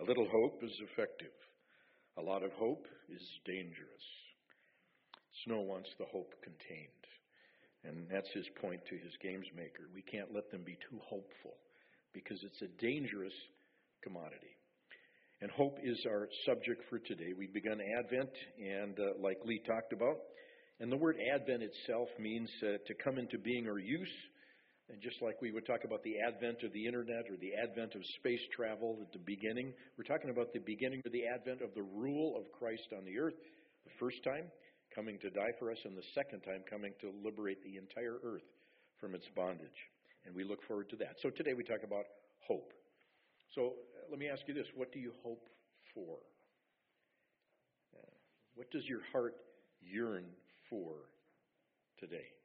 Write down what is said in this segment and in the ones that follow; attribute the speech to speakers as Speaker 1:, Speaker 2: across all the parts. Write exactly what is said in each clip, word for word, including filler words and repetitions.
Speaker 1: little hope is effective. A lot of hope is dangerous. Snow wants the hope contained. And that's his point to his games maker. We can't let them be too hopeful because it's a dangerous commodity. And hope is our subject for today. We've begun Advent, and uh, like Lee talked about, and the word Advent itself means uh, to come into being or use. And just like we would talk about the advent of the internet or the advent of space travel at the beginning, we're talking about the beginning or the advent of the rule of Christ on the earth. The first time, coming to die for us, and the second time, coming to liberate the entire earth from its bondage. And we look forward to that. So today we talk about hope. So uh, let me ask you this. What do you hope for? Uh, what does your heart yearn for today?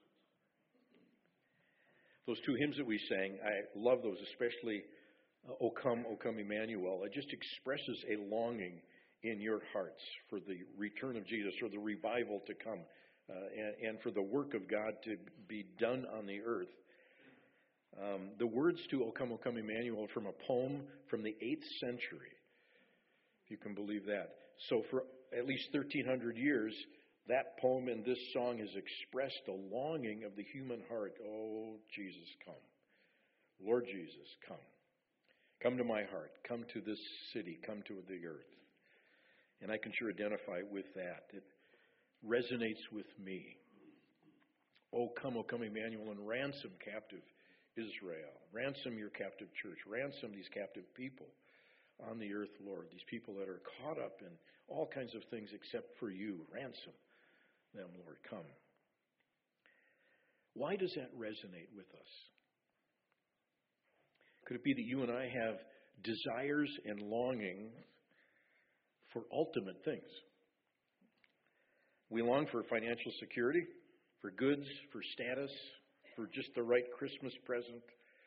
Speaker 1: Those two hymns that we sang, I love those, especially uh, O Come, O Come Emmanuel. It just expresses a longing in your hearts for the return of Jesus, or the revival to come, uh, and, and for the work of God to be done on the earth. Um, the words to O Come, O Come Emmanuel are from a poem from the eighth century, if you can believe that. So for at least thirteen hundred years, that poem and this song has expressed a longing of the human heart. Oh, Jesus, come. Lord Jesus, come. Come to my heart. Come to this city. Come to the earth. And I can sure identify with that. It resonates with me. Oh, come, oh, come, Emmanuel, and ransom captive Israel. Ransom your captive church. Ransom these captive people on the earth, Lord. These people that are caught up in all kinds of things except for you. Ransom them, Lord. Come. Why does that resonate with us? Could it be that you and I have desires and longing for ultimate things? We long for financial security, for goods, for status, for just the right Christmas present.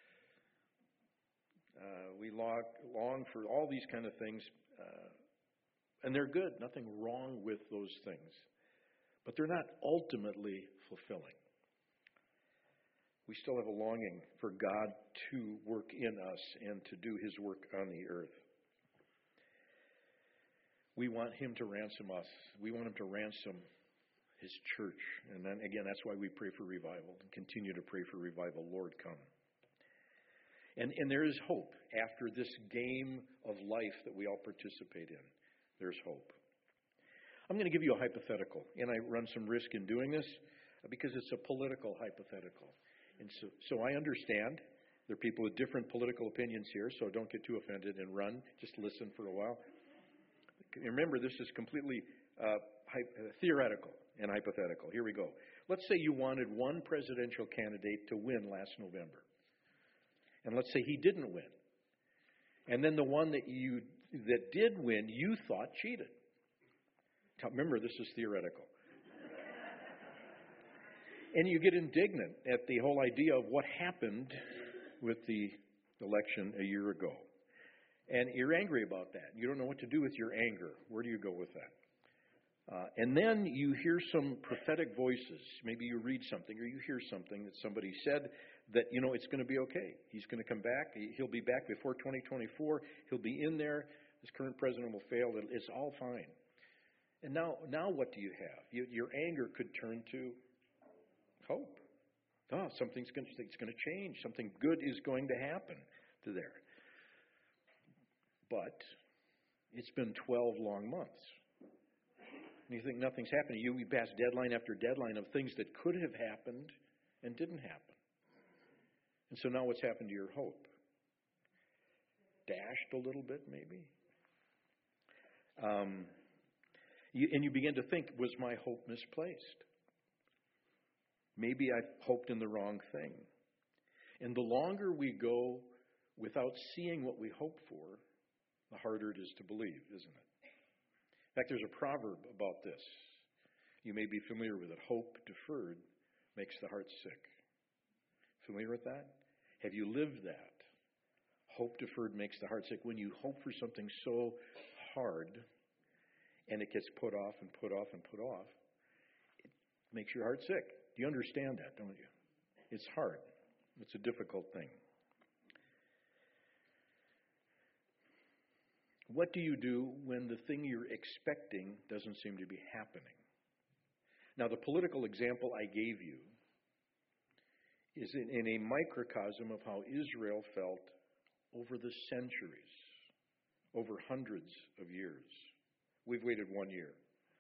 Speaker 1: Uh, we long, long for all these kind of things, uh, and they're good. Nothing wrong with those things. But they're not ultimately fulfilling. We still have a longing for God to work in us and to do His work on the earth. We want Him to ransom us. We want Him to ransom His church. And then again, that's why we pray for revival and continue to pray for revival. Lord, come. And, and there is hope after this game of life that we all participate in. There's hope. I'm going to give you a hypothetical, and I run some risk in doing this because it's a political hypothetical. And so, so I understand there are people with different political opinions here, so don't get too offended and run. Just listen for a while. Remember, this is completely uh, hy- theoretical and hypothetical. Here we go. Let's say you wanted one presidential candidate to win last November. And let's say he didn't win. And then the one that you that did win, you thought cheated. Remember, this is theoretical. And you get indignant at the whole idea of what happened with the election a year ago. And you're angry about that. You don't know what to do with your anger. Where do you go with that? Uh, and then you hear some prophetic voices. Maybe you read something or you hear something that somebody said that, you know, it's going to be okay. He's going to come back. He'll be back before twenty twenty-four. He'll be in there. This current president will fail. It's all fine. And now, now what do you have? You, your anger could turn to hope. Oh, something's going to, it's going to change. Something good is going to happen to there. But it's been twelve long months. And you think nothing's happening. You we pass deadline after deadline of things that could have happened and didn't happen. And so now what's happened to your hope? Dashed a little bit, maybe? Um, you, and you begin to think, was my hope misplaced? Maybe I hoped in the wrong thing. And the longer we go without seeing what we hope for, the harder it is to believe, isn't it? In fact, there's a proverb about this. You may be familiar with it. Hope deferred makes the heart sick. Familiar with that? Have you lived that? Hope deferred makes the heart sick. When you hope for something so hard and it gets put off and put off and put off, it makes your heart sick. Do you understand that, don't you? It's hard. It's a difficult thing. What do you do when the thing you're expecting doesn't seem to be happening? Now, the political example I gave you is in, in a microcosm of how Israel felt over the centuries, over hundreds of years. We've waited one year.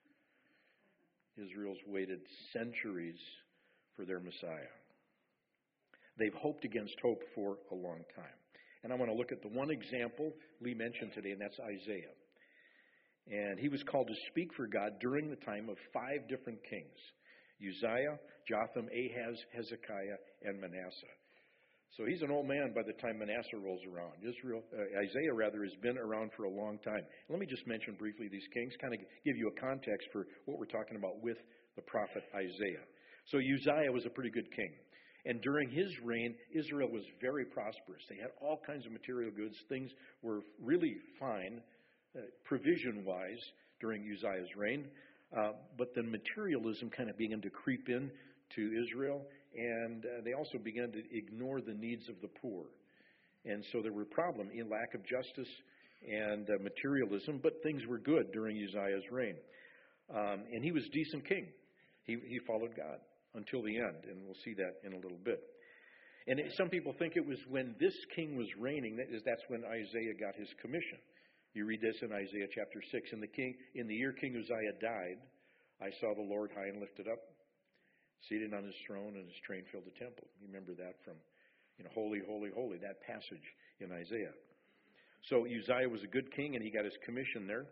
Speaker 1: Israel's waited centuries for their Messiah. They've hoped against hope for a long time. And I want to look at the one example Lee mentioned today, and that's Isaiah. And he was called to speak for God during the time of five different kings: Uzziah, Jotham, Ahaz, Hezekiah, and Manasseh. So he's an old man by the time Manasseh rolls around. Israel, uh, Isaiah, rather, has been around for a long time. Let me just mention briefly these kings, kind of give you a context for what we're talking about with the prophet Isaiah. So Uzziah was a pretty good king. And during his reign, Israel was very prosperous. They had all kinds of material goods. Things were really fine, uh, provision-wise, during Uzziah's reign. Uh, but then materialism kind of began to creep in to Israel, and uh, they also began to ignore the needs of the poor. And so there were problems in lack of justice and uh, materialism, but things were good during Uzziah's reign. Um, and he was a decent king. He, he followed God until the end, and we'll see that in a little bit. And it, some people think it was when this king was reigning, that is, that's when Isaiah got his commission. You read this in Isaiah chapter six. In the king, in the year King Uzziah died, I saw the Lord high and lifted up, seated on his throne, and his train filled the temple. You remember that from, you know, holy, holy, holy, that passage in Isaiah. So Uzziah was a good king, and he got his commission there.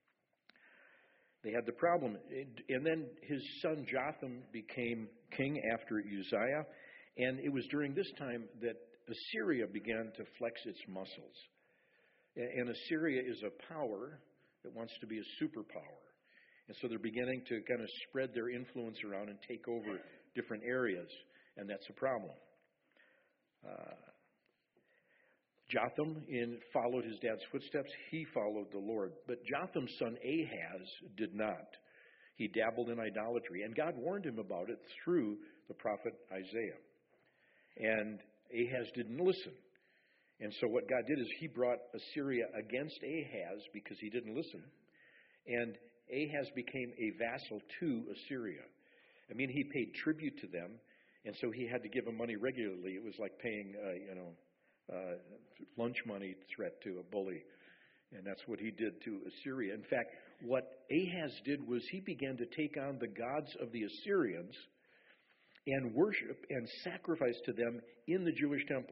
Speaker 1: They had the problem. And then his son Jotham became king after Uzziah. And it was during this time that Assyria began to flex its muscles. And Assyria is a power that wants to be a superpower. And so they're beginning to kind of spread their influence around and take over different areas. And that's a problem. Uh, Jotham in, followed his dad's footsteps. He followed the Lord. But Jotham's son Ahaz did not. He dabbled in idolatry. And God warned him about it through the prophet Isaiah. And Ahaz didn't listen. And so what God did is he brought Assyria against Ahaz because he didn't listen. And Ahaz became a vassal to Assyria. I mean, he paid tribute to them. And so he had to give them money regularly. It was like paying, uh, you know, Uh, lunch money threat to a bully. And that's what he did to Assyria. In fact, what Ahaz did was he began to take on the gods of the Assyrians and worship and sacrifice to them in the Jewish temple.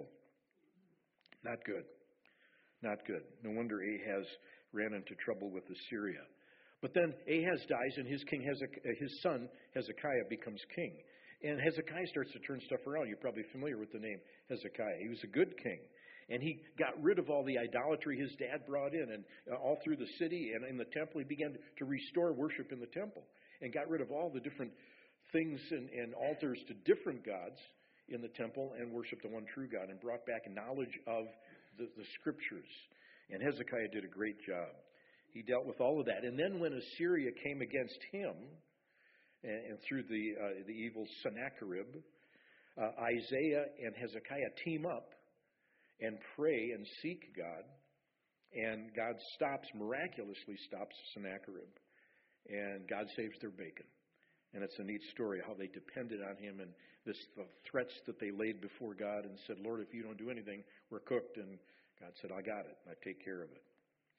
Speaker 1: Not good. Not good. No wonder Ahaz ran into trouble with Assyria. But then Ahaz dies, and his king Hezek- his son Hezekiah becomes king. And Hezekiah starts to turn stuff around. You're probably familiar with the name Hezekiah. He was a good king. And he got rid of all the idolatry his dad brought in. And all through the city and in the temple, he began to restore worship in the temple. And got rid of all the different things and, and altars to different gods in the temple and worshiped the one true God. And brought back knowledge of the, the scriptures. And Hezekiah did a great job. He dealt with all of that. And then when Assyria came against him, and, and through the uh, the evil Sennacherib, uh, Isaiah and Hezekiah team up and pray and seek God, and God stops, miraculously stops Sennacherib, and God saves their bacon. And it's a neat story how they depended on him and this the threats that they laid before God and said, Lord, if you don't do anything, we're cooked. And God said, I got it. I take care of it.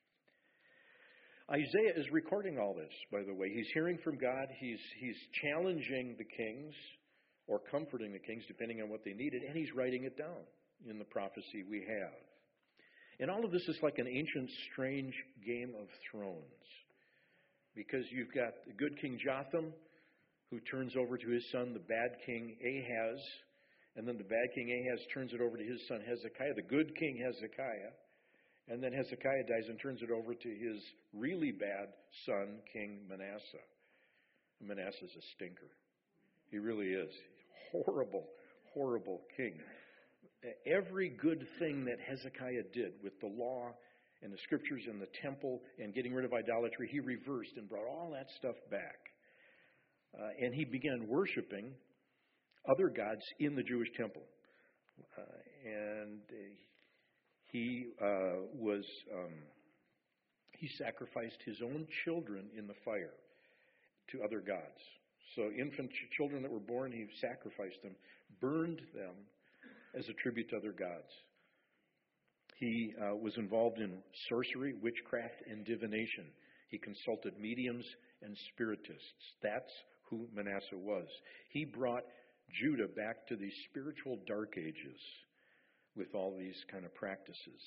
Speaker 1: Isaiah is recording all this, by the way. He's hearing from God. He's he's challenging the kings or comforting the kings, depending on what they needed, and he's writing it down in the prophecy we have. And all of this is like an ancient, strange Game of Thrones, because you've got the good King Jotham, who turns over to his son, the bad king Ahaz, and then the bad king Ahaz turns it over to his son Hezekiah, the good king Hezekiah. And then Hezekiah dies and turns it over to his really bad son, King Manasseh. Manasseh's a stinker. He really is. Horrible, horrible king. Every good thing that Hezekiah did with the law and the scriptures and the temple and getting rid of idolatry, he reversed and brought all that stuff back. Uh, and he began worshiping other gods in the Jewish temple. Uh, and uh, He uh, was um, he sacrificed his own children in the fire to other gods. So infant children that were born, he sacrificed them, burned them as a tribute to other gods. He uh, was involved in sorcery, witchcraft, and divination. He consulted mediums and spiritists. That's who Manasseh was. He brought Judah back to the spiritual dark ages with all these kind of practices.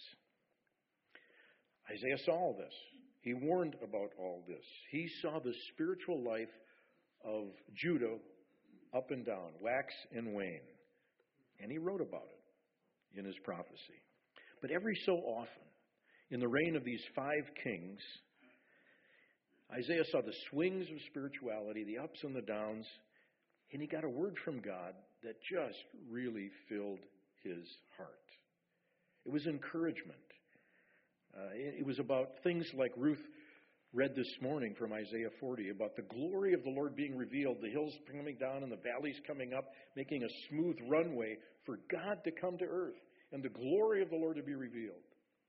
Speaker 1: Isaiah saw all this. He warned about all this. He saw the spiritual life of Judah up and down, wax and wane. And he wrote about it in his prophecy. But every so often, in the reign of these five kings, Isaiah saw the swings of spirituality, the ups and the downs, and he got a word from God that just really filled his heart. It was encouragement. Uh, it, it was about things like Ruth read this morning from Isaiah forty, about the glory of the Lord being revealed, the hills coming down and the valleys coming up, making a smooth runway for God to come to earth and the glory of the Lord to be revealed.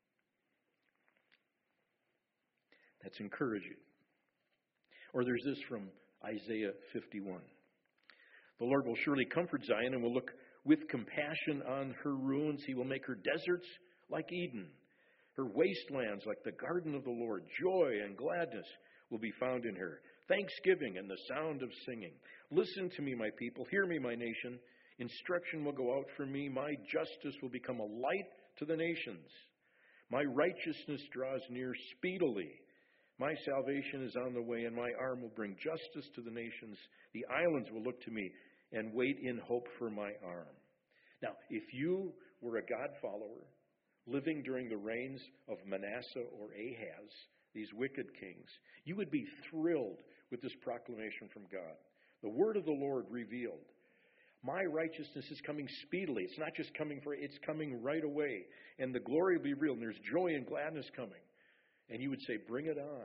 Speaker 1: That's encouraging. Or there's this from Isaiah fifty-one. The Lord will surely comfort Zion and will look with compassion on her ruins. He will make her deserts like Eden, her wastelands like the garden of the Lord. Joy and gladness will be found in her, thanksgiving and the sound of singing. Listen to me, my people. Hear me, my nation. Instruction will go out from me. My justice will become a light to the nations. My righteousness draws near speedily. My salvation is on the way, and my arm will bring justice to the nations. The islands will look to me and wait in hope for my arm. Now, if you were a God follower living during the reigns of Manasseh or Ahaz, these wicked kings, you would be thrilled with this proclamation from God. The word of the Lord revealed. My righteousness is coming speedily. It's not just coming for, it's coming right away. And the glory will be real. And there's joy and gladness coming. And you would say, bring it on.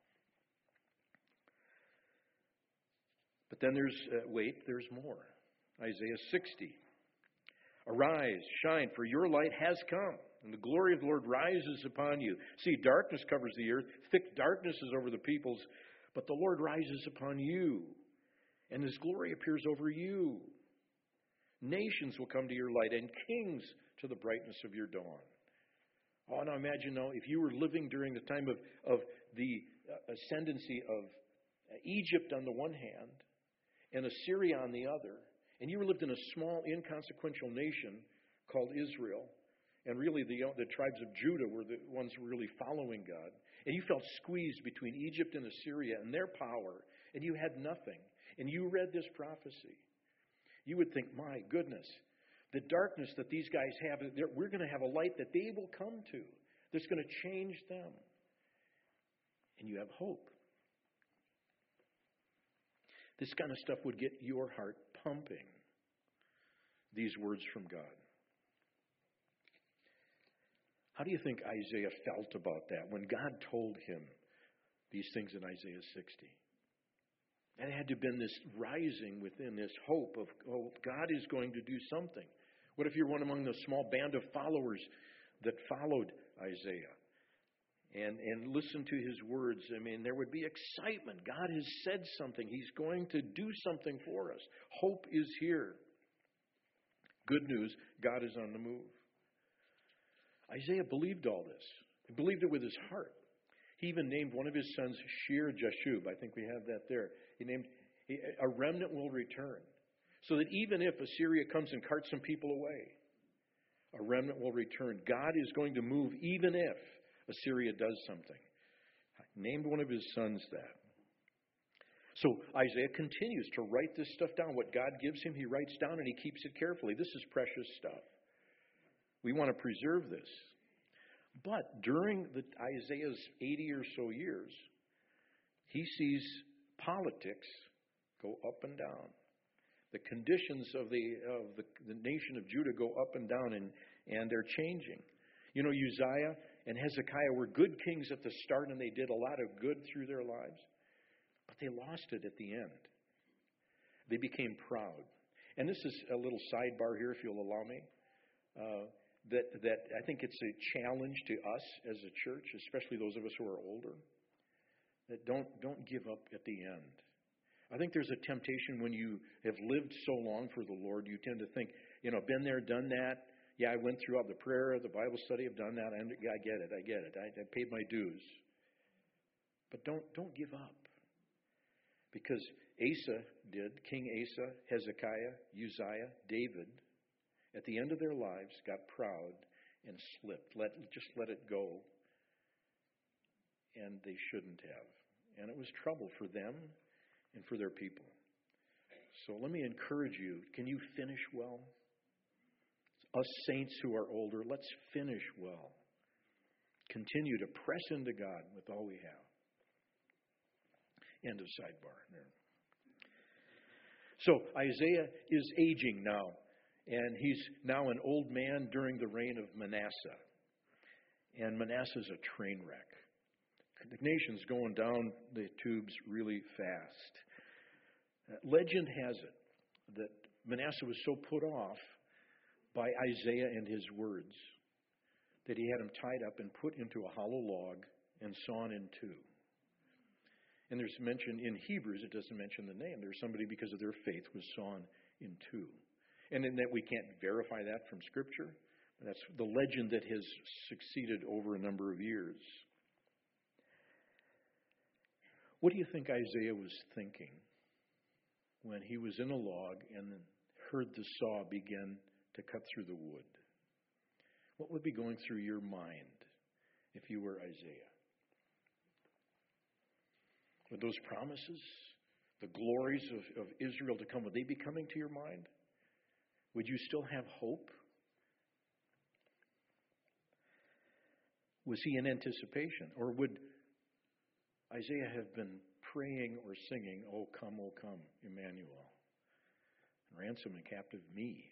Speaker 1: But then there's, uh, wait, there's more. Isaiah sixty. Arise, shine, for your light has come, and the glory of the Lord rises upon you. See, darkness covers the earth, thick darkness is over the peoples, but the Lord rises upon you, and his glory appears over you. Nations will come to your light, and kings to the brightness of your dawn. Oh, now imagine now, if you were living during the time of, of the ascendancy of Egypt on the one hand, and Assyria on the other, and you lived in a small, inconsequential nation called Israel, and really the, the tribes of Judah were the ones really following God, and you felt squeezed between Egypt and Assyria and their power, and you had nothing, and you read this prophecy, you would think, my goodness, the darkness that these guys have, we're going to have a light that they will come to that's going to change them. And you have hope. This kind of stuff would get your heart pumping. These words from God. How do you think Isaiah felt about that when God told him these things in Isaiah sixty? And it had to have been this rising within, this hope of, oh, God is going to do something. What if you're one among the small band of followers that followed Isaiah and, and listened to his words? I mean, there would be excitement. God has said something. He's going to do something for us. Hope is here. Good news, God is on the move. Isaiah believed all this. He believed it with his heart. He even named one of his sons Shear Jashub. I think we have that there. He named, a remnant will return. So that even if Assyria comes and carts some people away, a remnant will return. God is going to move even if Assyria does something. Named one of his sons that. So Isaiah continues to write this stuff down. What God gives him, he writes down and he keeps it carefully. This is precious stuff. We want to preserve this. But during the, Isaiah's eighty or so years, he sees politics go up and down. The conditions of the of the, the nation of Judah go up and down, and, and they're changing. You know, Uzziah and Hezekiah were good kings at the start, and they did a lot of good through their lives. But they lost it at the end. They became proud. And this is a little sidebar here, if you'll allow me. Uh, that, that I think it's a challenge to us as a church, especially those of us who are older, that don't, don't give up at the end. I think there's a temptation when you have lived so long for the Lord, you tend to think, you know, been there, done that. Yeah, I went throughout the prayer, the Bible study, I've done that. I, I get it, I get it. I, I paid my dues. But don't don't give up. Because Asa did, King Asa, Hezekiah, Uzziah, David, at the end of their lives, got proud and slipped. Let just let it go. And they shouldn't have. And it was trouble for them and for their people. So let me encourage you. Can you finish well? Us saints who are older, let's finish well. Continue to press into God with all we have. End of sidebar there. So Isaiah is aging now. And he's now an old man during the reign of Manasseh. And Manasseh's a train wreck. The nation's going down the tubes really fast. Uh, legend has it that Manasseh was so put off by Isaiah and his words that he had him tied up and put into a hollow log and sawn in two. And there's mention in Hebrews, it doesn't mention the name. There's somebody because of their faith was sawn in two. And in that we can't verify that from Scripture. That's the legend that has succeeded over a number of years. What do you think Isaiah was thinking when he was in a log and heard the saw begin to cut through the wood? What would be going through your mind if you were Isaiah? Would those promises, the glories of, of Israel to come, would they be coming to your mind? Would you still have hope? Was he in anticipation? Or would Isaiah have been praying or singing, "O come, O come, Emmanuel, ransom and captive me"?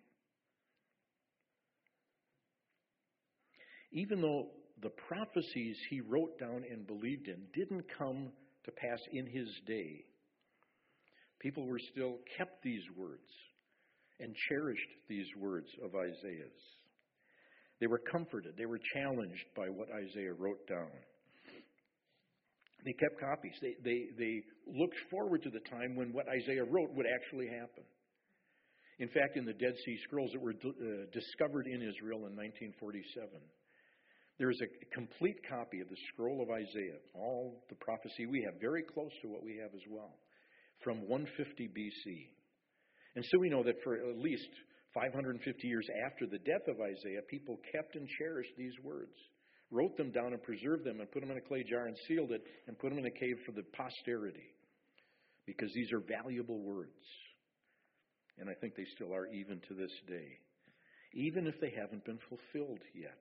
Speaker 1: Even though the prophecies he wrote down and believed in didn't come to pass in his day, people were still kept these words and cherished these words of Isaiah's. They were comforted. They were challenged by what Isaiah wrote down. They kept copies. They, they, they looked forward to the time when what Isaiah wrote would actually happen. In fact, in the Dead Sea Scrolls that were uh, discovered in Israel in nineteen forty-seven, there is a complete copy of the scroll of Isaiah, all the prophecy we have, very close to what we have as well, from one fifty B C. And so we know that for at least five hundred fifty years after the death of Isaiah, people kept and cherished these words, wrote them down and preserved them and put them in a clay jar and sealed it and put them in a cave for the posterity, because these are valuable words. And I think they still are even to this day, even if they haven't been fulfilled yet.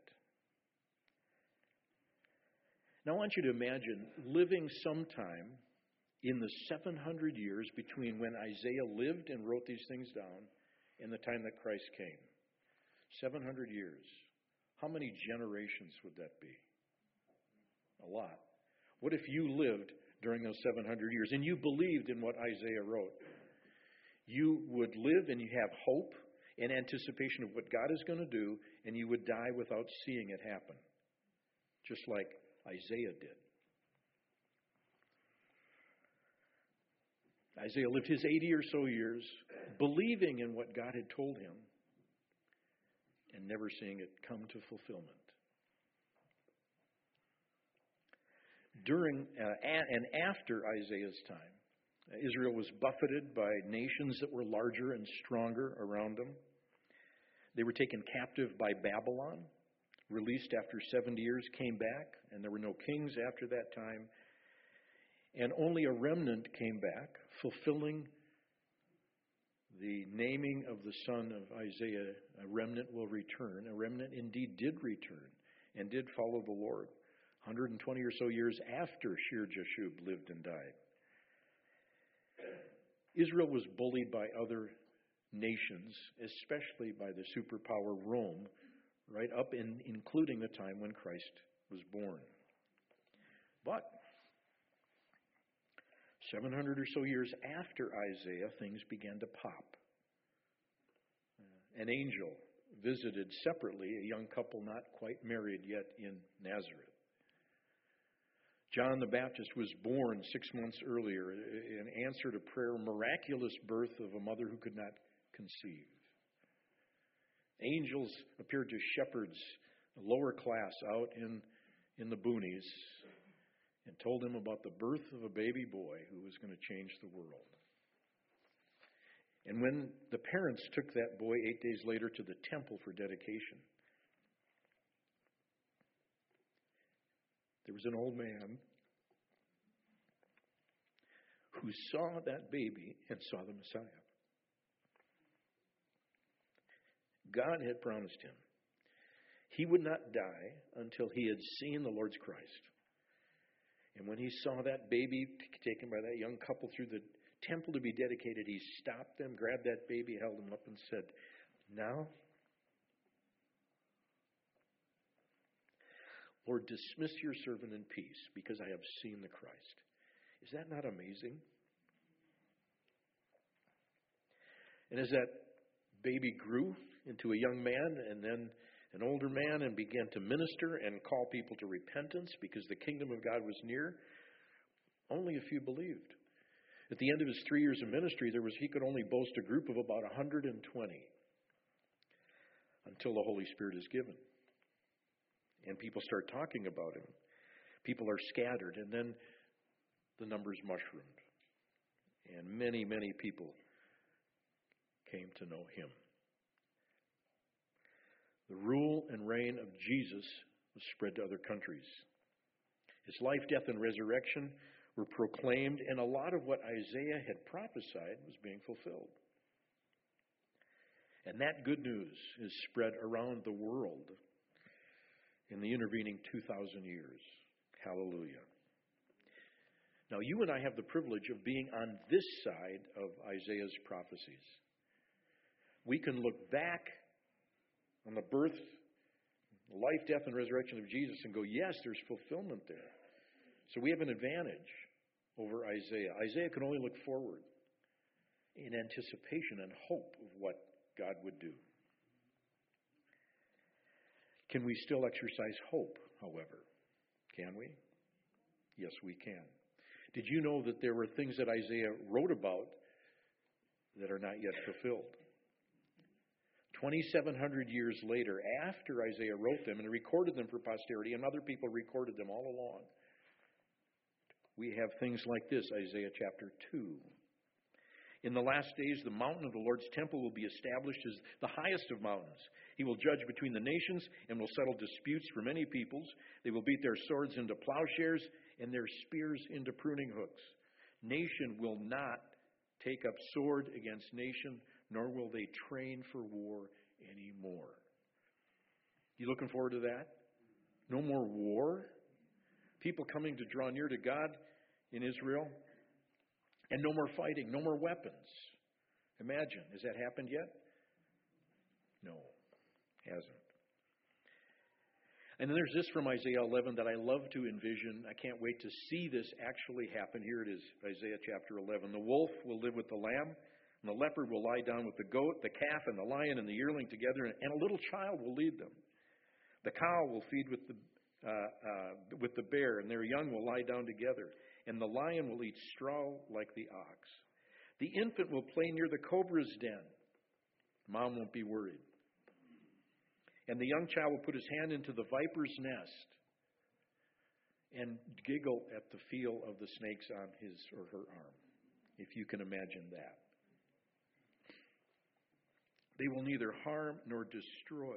Speaker 1: Now I want you to imagine living sometime in the seven hundred years between when Isaiah lived and wrote these things down and the time that Christ came. seven hundred years. How many generations would that be? A lot. What if you lived during those seven hundred years and you believed in what Isaiah wrote? You would live and you have hope and anticipation of what God is going to do, and you would die without seeing it happen, just like Isaiah did. Isaiah lived his eighty or so years believing in what God had told him and never seeing it come to fulfillment. During uh, and after Isaiah's time, Israel was buffeted by nations that were larger and stronger around them. They were taken captive by Babylon, released after seventy years, came back, and there were no kings after that time. And only a remnant came back, fulfilling the naming of the son of Isaiah. A remnant will return. A remnant indeed did return and did follow the Lord one hundred twenty or so years after Shir-Jashub lived and died. Israel was bullied by other nations, especially by the superpower Rome, right up in including the time when Christ was born. But seven hundred or so years after Isaiah, things began to pop. An angel visited separately a young couple not quite married yet in Nazareth. John the Baptist was born six months earlier in answer to prayer, miraculous birth of a mother who could not conceive. Angels appeared to shepherds, a lower class out in, in the boonies, and told them about the birth of a baby boy who was going to change the world. And when the parents took that boy eight days later to the temple for dedication, there was an old man who saw that baby and saw the Messiah. God had promised him he would not die until he had seen the Lord's Christ. And when he saw that baby taken by that young couple through the temple to be dedicated, he stopped them, grabbed that baby, held him up, and said, "Now, Lord, dismiss your servant in peace, because I have seen the Christ." Is that not amazing? And as that baby grew into a young man and then an older man and began to minister and call people to repentance because the kingdom of God was near, only a few believed. At the end of his three years of ministry, there was he could only boast a group of about one hundred twenty until the Holy Spirit is given. And people start talking about him. People are scattered, and then the numbers mushroomed. And many, many people came to know him. The rule and reign of Jesus was spread to other countries. His life, death, and resurrection were proclaimed, and a lot of what Isaiah had prophesied was being fulfilled. And that good news is spread around the world in the intervening two thousand years. Hallelujah. Now, you and I have the privilege of being on this side of Isaiah's prophecies. We can look back on the birth, life, death, and resurrection of Jesus and go, yes, there's fulfillment there. So we have an advantage over Isaiah. Isaiah can only look forward in anticipation and hope of what God would do. Can we still exercise hope, however? Can we? Yes, we can. Did you know that there were things that Isaiah wrote about that are not yet fulfilled? twenty-seven hundred years later, after Isaiah wrote them and recorded them for posterity, and other people recorded them all along, we have things like this, Isaiah chapter two. In the last days, the mountain of the Lord's temple will be established as the highest of mountains. He will judge between the nations and will settle disputes for many peoples. They will beat their swords into plowshares and their spears into pruning hooks. Nation will not take up sword against nation, nor will they train for war anymore. You looking forward to that? No more war? People coming to draw near to God in Israel? And no more fighting, no more weapons. Imagine, has that happened yet? No, hasn't. And then there's this from Isaiah eleven that I love to envision. I can't wait to see this actually happen. Here it is, Isaiah chapter eleven. The wolf will live with the lamb, and the leopard will lie down with the goat, the calf and the lion and the yearling together, and a little child will lead them. The cow will feed with the uh, uh, with the bear, and their young will lie down together. And the lion will eat straw like the ox. The infant will play near the cobra's den. Mom won't be worried. And the young child will put his hand into the viper's nest and giggle at the feel of the snakes on his or her arm, if you can imagine that. They will neither harm nor destroy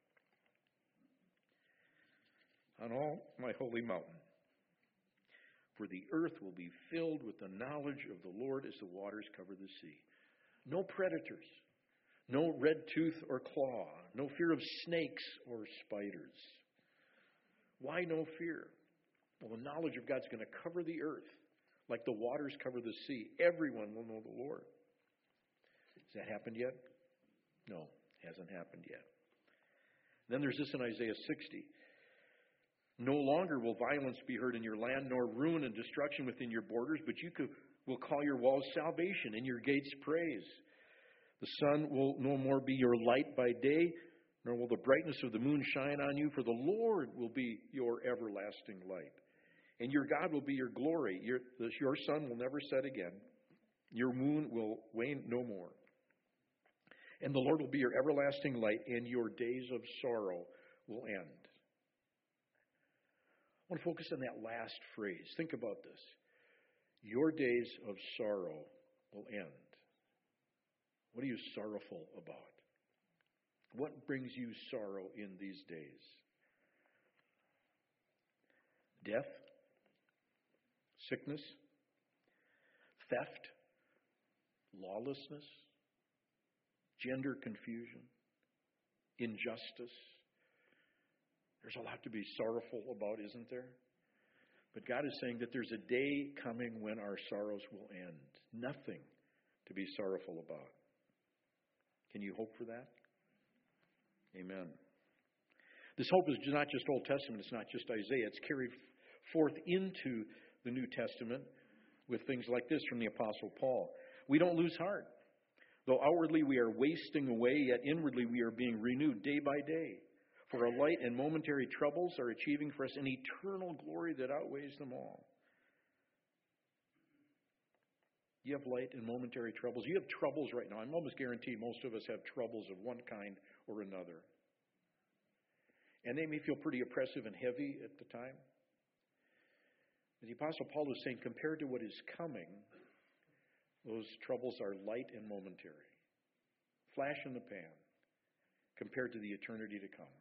Speaker 1: on all my holy mountain. For the earth will be filled with the knowledge of the Lord as the waters cover the sea. No predators, no red tooth or claw, no fear of snakes or spiders. Why no fear? Well, the knowledge of God's going to cover the earth like the waters cover the sea. Everyone will know the Lord. Has that happened yet? No, hasn't happened yet. Then there's this in Isaiah sixty. No longer will violence be heard in your land, nor ruin and destruction within your borders, but you could, will call your walls salvation and your gates praise. The sun will no more be your light by day, nor will the brightness of the moon shine on you, for the Lord will be your everlasting light. And your God will be your glory. Your, your sun will never set again. Your moon will wane no more. And the Lord will be your everlasting light, and your days of sorrow will end. I want to focus on that last phrase. Think about this. Your days of sorrow will end. What are you sorrowful about? What brings you sorrow in these days? Death? Sickness? Theft? Lawlessness? Gender confusion? Injustice? There's a lot to be sorrowful about, isn't there? But God is saying that there's a day coming when our sorrows will end. Nothing to be sorrowful about. Can you hope for that? Amen. This hope is not just Old Testament. It's not just Isaiah. It's carried forth into the New Testament with things like this from the Apostle Paul. We don't lose heart. Though outwardly we are wasting away, yet inwardly we are being renewed day by day. For our light and momentary troubles are achieving for us an eternal glory that outweighs them all. You have light and momentary troubles. You have troubles right now. I'm almost guaranteed most of us have troubles of one kind or another. And they may feel pretty oppressive and heavy at the time. But the Apostle Paul is saying, compared to what is coming, those troubles are light and momentary. Flash in the pan compared to the eternity to come.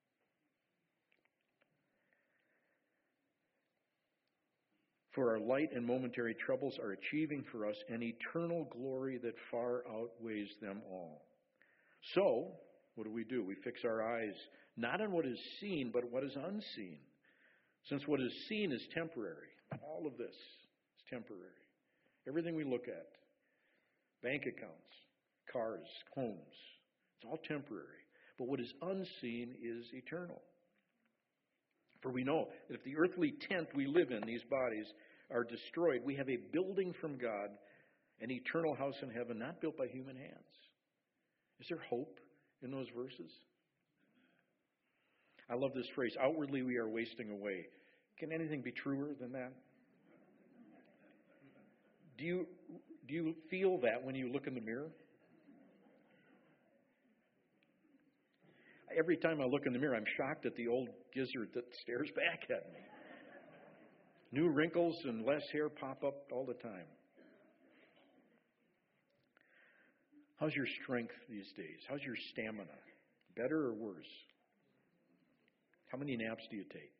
Speaker 1: For our light and momentary troubles are achieving for us an eternal glory that far outweighs them all. So, what do we do? We fix our eyes not on what is seen, but what is unseen. Since what is seen is temporary. All of this is temporary. Everything we look at, bank accounts, cars, homes, it's all temporary. But what is unseen is eternal. For we know that if the earthly tent we live in, these bodies, are destroyed, we have a building from God, an eternal house in heaven, not built by human hands. Is there hope in those verses? I love this phrase, outwardly we are wasting away. Can anything be truer than that? Do you, do you feel that when you look in the mirror? Every time I look in the mirror, I'm shocked at the old gizzard that stares back at me. New wrinkles and less hair pop up all the time. How's your strength these days? How's your stamina? Better or worse? How many naps do you take?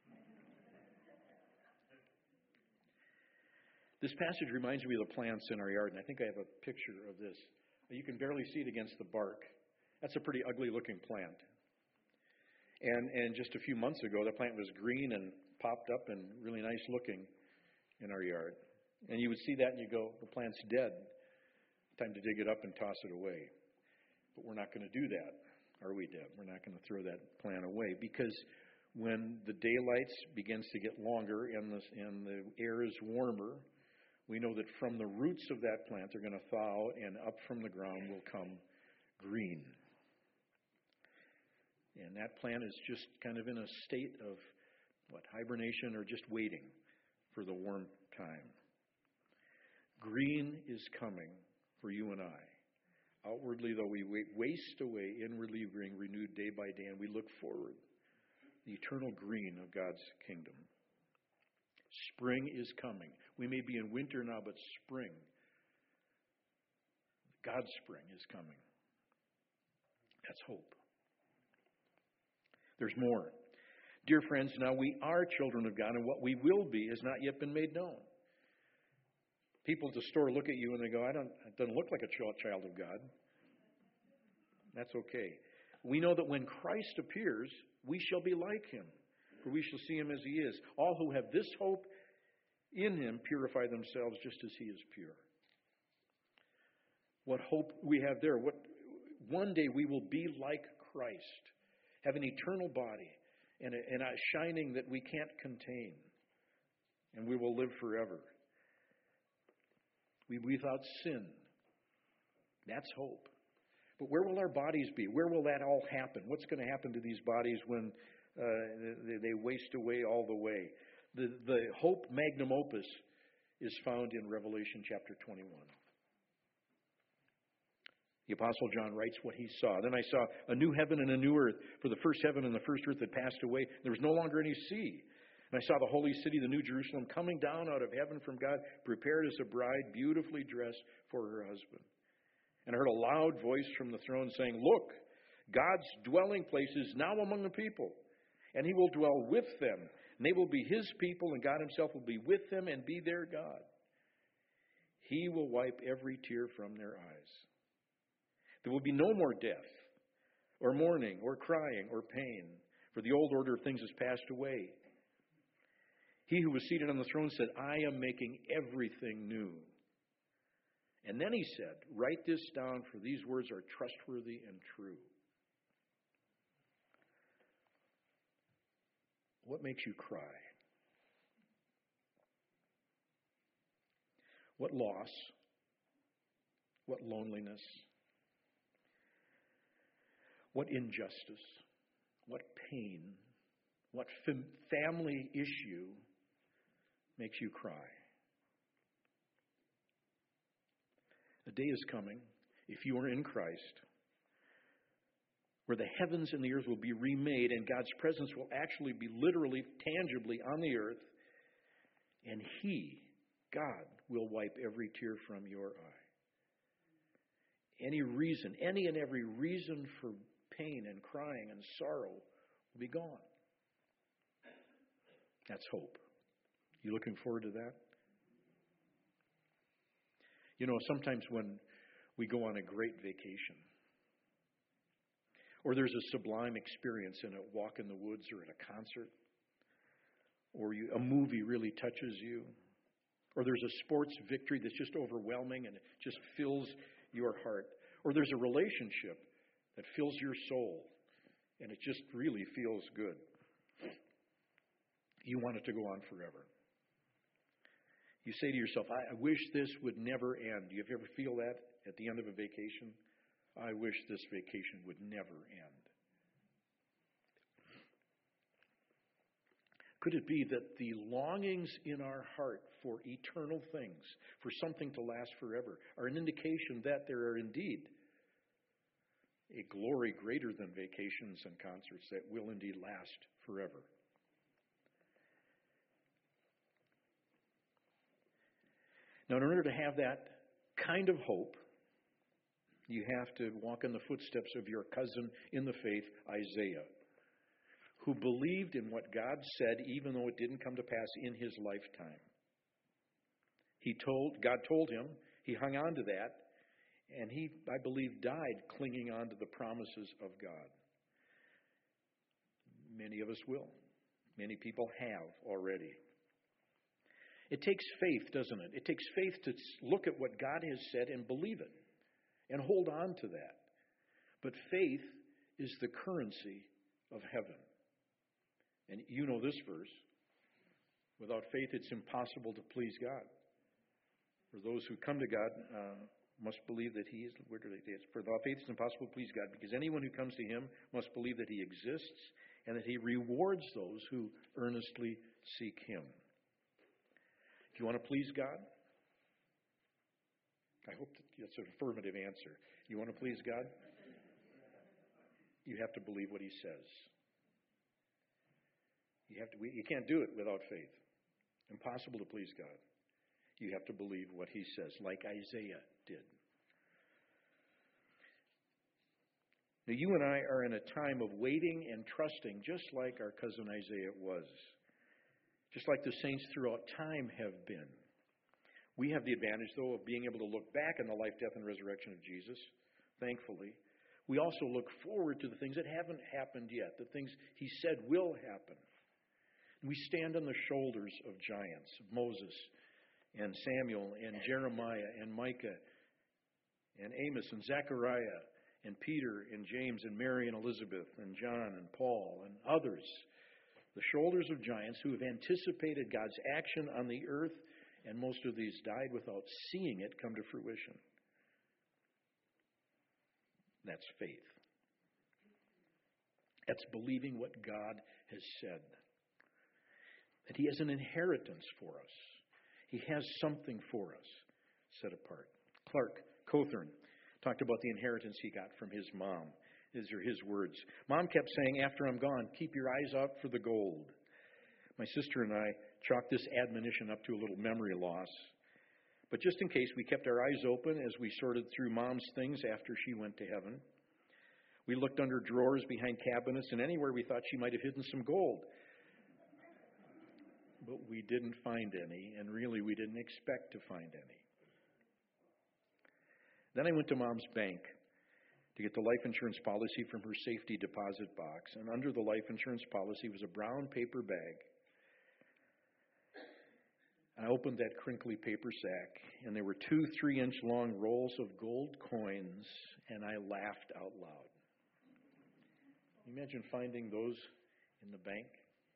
Speaker 1: This passage reminds me of the plants in our yard, and I think I have a picture of this. You can barely see it against the bark. That's a pretty ugly looking plant. And and just a few months ago, the plant was green and popped up and really nice looking in our yard. And you would see that and you go, the plant's dead. Time to dig it up and toss it away. But we're not going to do that, are we, Deb? We're not going to throw that plant away, because when the daylight begins to get longer and the, and the air is warmer, we know that from the roots of that plant, they're going to thaw, and up from the ground will come green. And that plant is just kind of in a state of, what, hibernation, or just waiting for the warm time. Green is coming for you and I. Outwardly, though we waste away, inwardly being renewed day by day, and we look forward. The eternal green of God's kingdom. Spring is coming. We may be in winter now, but spring, God's spring is coming. That's hope. There's more. Dear friends, now we are children of God, and what we will be has not yet been made known. People at the store look at you and they go, I don't, it doesn't look like a child of God. That's okay. We know that when Christ appears, we shall be like him, for we shall see him as he is. All who have this hope in him purify themselves just as he is pure. What hope we have there. What, one day we will be like Christ, have an eternal body, and a, and a shining that we can't contain, and we will live forever. We without sin. That's hope. But where will our bodies be? Where will that all happen? What's going to happen to these bodies when uh, they, they waste away all the way? The, the hope magnum opus is found in Revelation chapter twenty-one. The Apostle John writes what he saw. Then I saw a new heaven and a new earth, for the first heaven and the first earth had passed away. There was no longer any sea. And I saw the holy city, the New Jerusalem, coming down out of heaven from God, prepared as a bride, beautifully dressed for her husband. And I heard a loud voice from the throne saying, "Look, God's dwelling place is now among the people, and he will dwell with them. And they will be his people, and God himself will be with them and be their God. He will wipe every tear from their eyes. There will be no more death, or mourning, or crying, or pain, for the old order of things has passed away." He who was seated on the throne said, "I am making everything new." And then he said, "Write this down, for these words are trustworthy and true." What makes you cry? What loss? What loneliness? What injustice? What pain? What fam- family issue makes you cry? A day is coming, if you are in Christ, where the heavens and the earth will be remade and God's presence will actually be literally, tangibly on the earth, and He, God, will wipe every tear from your eye. Any reason, any and every reason for pain and crying and sorrow will be gone. That's hope. You looking forward to that? You know, sometimes when we go on a great vacation, or there's a sublime experience in a walk in the woods or at a concert, or you, a movie really touches you, or there's a sports victory that's just overwhelming and it just fills your heart, or there's a relationship that fills your soul and it just really feels good. You want it to go on forever. You say to yourself, I, I wish this would never end. Do you ever feel that at the end of a vacation? I wish this vacation would never end. Could it be that the longings in our heart for eternal things, for something to last forever, are an indication that there are indeed a glory greater than vacations and concerts that will indeed last forever? Now, in order to have that kind of hope, you have to walk in the footsteps of your cousin in the faith, Isaiah, who believed in what God said even though it didn't come to pass in his lifetime. He told, God told him, he hung on to that, and he, I believe, died clinging on to the promises of God. Many of us will. Many people have already. It takes faith, doesn't it? It takes faith to look at what God has said and believe it and hold on to that. But faith is the currency of heaven. And you know this verse. Without faith, it's impossible to please God. For those who come to God uh, must believe that He is. Where do they? For without faith, it's impossible to please God, because anyone who comes to Him must believe that He exists and that He rewards those who earnestly seek Him. Do you want to please God? I hope that's an affirmative answer. You want to please God? You have to believe what He says. You have to. You can't do it without faith. Impossible to please God. You have to believe what He says, like Isaiah did. Now, you and I are in a time of waiting and trusting, just like our cousin Isaiah was. Just like the saints throughout time have been. We have the advantage, though, of being able to look back on the life, death, and resurrection of Jesus, thankfully. We also look forward to the things that haven't happened yet, the things He said will happen. We stand on the shoulders of giants, of Moses and Samuel and Jeremiah and Micah and Amos and Zechariah and Peter and James and Mary and Elizabeth and John and Paul and others. The shoulders of giants who have anticipated God's action on the earth, and most of these died without seeing it come to fruition. That's faith. That's believing what God has said. That He has an inheritance for us. He has something for us set apart. Clark Cothern talked about the inheritance he got from his mom. These are his words. Mom kept saying, after I'm gone, keep your eyes out for the gold. My sister and I chalked this admonition up to a little memory loss. But just in case, we kept our eyes open as we sorted through Mom's things after she went to heaven. We looked under drawers, behind cabinets, and anywhere we thought she might have hidden some gold. But we didn't find any, and really we didn't expect to find any. Then I went to Mom's bank to get the life insurance policy from her safety deposit box, and under the life insurance policy was a brown paper bag. I opened that crinkly paper sack, and there were two three-inch long rolls of gold coins, and I laughed out loud. Can you imagine finding those in the bank?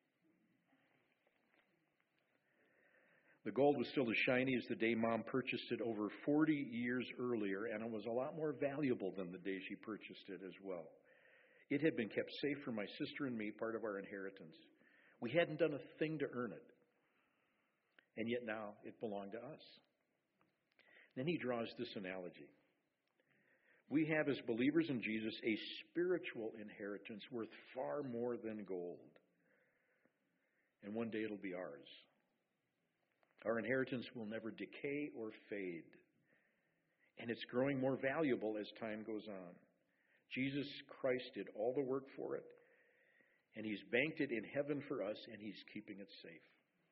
Speaker 1: The gold was still as shiny as the day Mom purchased it over forty years earlier, and it was a lot more valuable than the day she purchased it as well. It had been kept safe for my sister and me, part of our inheritance. We hadn't done a thing to earn it, and yet now it belonged to us. Then he draws this analogy. We have, as believers in Jesus, a spiritual inheritance worth far more than gold. And one day it'll be ours. Our inheritance will never decay or fade. And it's growing more valuable as time goes on. Jesus Christ did all the work for it. And He's banked it in heaven for us, and He's keeping it safe.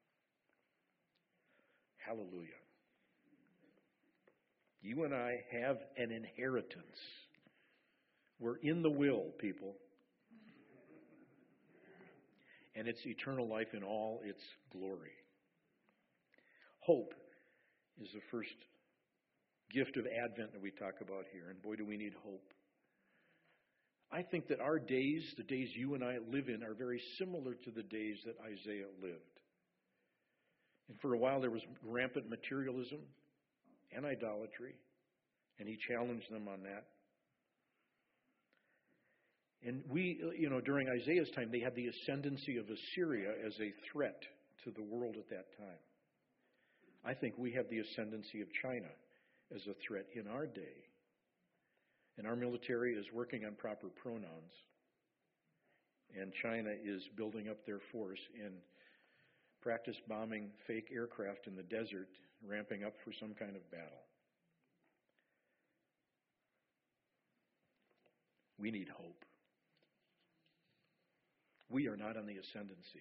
Speaker 1: Hallelujah. You and I have an inheritance. We're in the will, people. And it's eternal life in all its glory. Hope is the first gift of Advent that we talk about here. And boy, do we need hope. I think that our days, the days you and I live in, are very similar to the days that Isaiah lived. And for a while there was rampant materialism and idolatry, and he challenged them on that. And we, you know, during Isaiah's time, they had the ascendancy of Assyria as a threat to the world at that time. I think we have the ascendancy of China as a threat in our day. And our military is working on proper pronouns. And China is building up their force in practice bombing fake aircraft in the desert, ramping up for some kind of battle. We need hope. We are not on the ascendancy.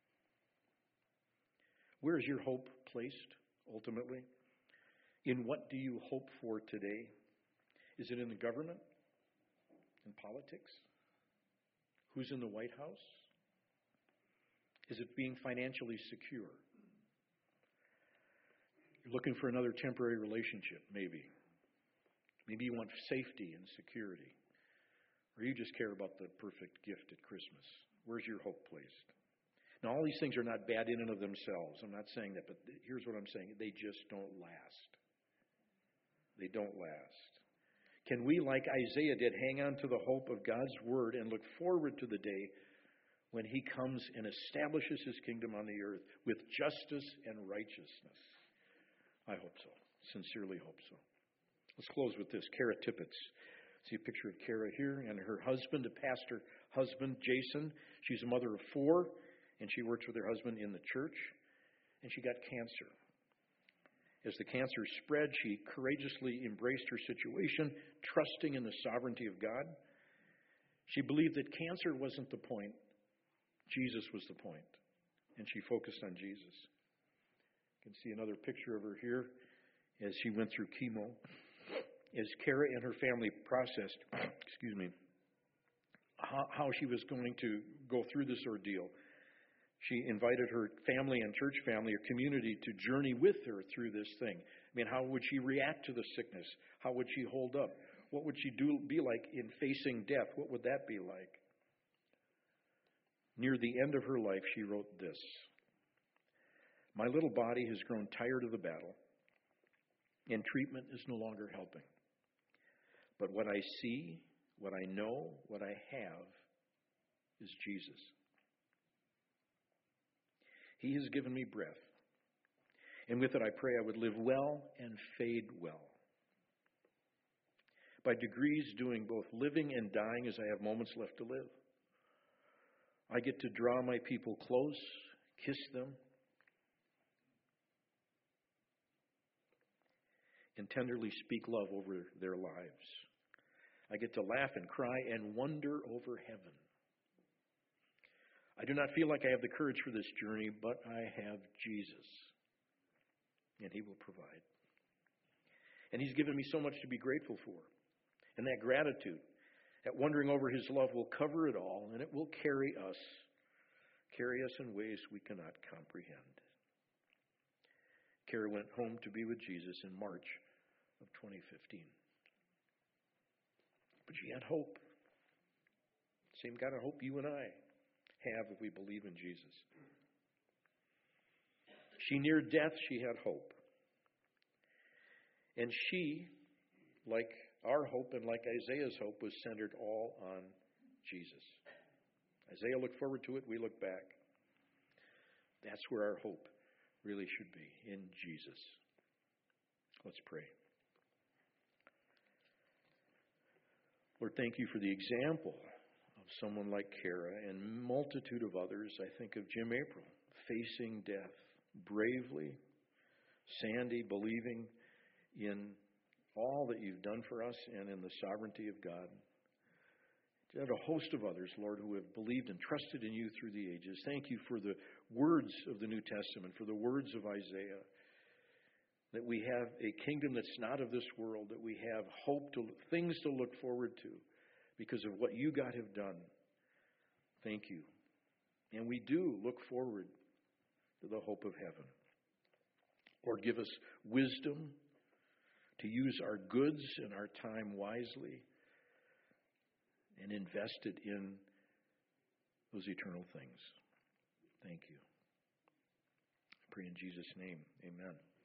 Speaker 1: Where is your hope placed, ultimately? In what do you hope for today? Is it in the government? In politics? Who's in the White House? Is it being financially secure? You're looking for another temporary relationship, maybe. Maybe you want safety and security. Or you just care about the perfect gift at Christmas. Where's your hope placed? Now, all these things are not bad in and of themselves. I'm not saying that, but here's what I'm saying. They just don't last. They don't last. Can we, like Isaiah did, hang on to the hope of God's Word and look forward to the day when He comes and establishes His kingdom on the earth with justice and righteousness? I hope so. Sincerely hope so. Let's close with this. Kara Tippett. See a picture of Kara here and her husband, a pastor husband, Jason. She's a mother of four, and she works with her husband in the church. And she got cancer. As the cancer spread, she courageously embraced her situation, trusting in the sovereignty of God. She believed that cancer wasn't the point. Jesus was the point. And she focused on Jesus. You can see another picture of her here as she went through chemo. As Kara and her family processed, excuse me, how, how she was going to go through this ordeal, she invited her family and church family or community to journey with her through this thing. I mean, how would she react to the sickness? How would she hold up? What would she do be like in facing death? What would that be like? Near the end of her life, she wrote this: "My little body has grown tired of the battle, and treatment is no longer helping. But what I see What I know, what I have, is Jesus. He has given me breath. And with it I pray I would live well and fade well. By degrees doing both living and dying as I have moments left to live. I get to draw my people close, kiss them, and tenderly speak love over their lives. I get to laugh and cry and wonder over heaven. I do not feel like I have the courage for this journey, but I have Jesus, and He will provide. And He's given me so much to be grateful for. And that gratitude, that wondering over His love will cover it all, and it will carry us, carry us in ways we cannot comprehend. Kara went home to be with Jesus in March of twenty fifteen. But she had hope. Same kind of hope you and I have if we believe in Jesus. She neared death, she had hope. And she, like our hope and like Isaiah's hope, was centered all on Jesus. Isaiah looked forward to it, we look back. That's where our hope really should be, in Jesus. Let's pray. Lord, thank you for the example of someone like Kara and a multitude of others. I think of Jim April, facing death bravely. Sandy, believing in all that you've done for us and in the sovereignty of God. And a host of others, Lord, who have believed and trusted in you through the ages. Thank you for the words of the New Testament, for the words of Isaiah, that we have a kingdom that's not of this world, that we have hope, to things to look forward to because of what you, God, have done. Thank you. And we do look forward to the hope of heaven. Lord, give us wisdom to use our goods and our time wisely and invest it in those eternal things. Thank you. I pray in Jesus' name. Amen.